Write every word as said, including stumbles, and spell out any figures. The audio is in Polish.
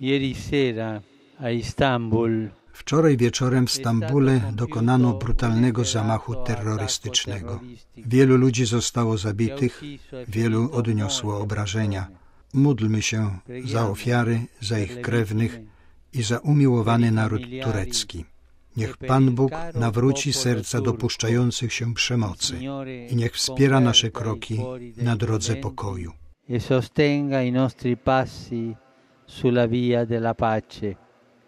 Ieri sera a Istanbul Wczoraj wieczorem w Stambule dokonano brutalnego zamachu terrorystycznego. Wielu ludzi zostało zabitych, wielu odniosło obrażenia. Módlmy się za ofiary, za ich krewnych i za umiłowany naród turecki. Niech Pan Bóg nawróci serca dopuszczających się przemocy i niech wspiera nasze kroki na drodze pokoju. E sostenga i nostri passi sulla via della pace.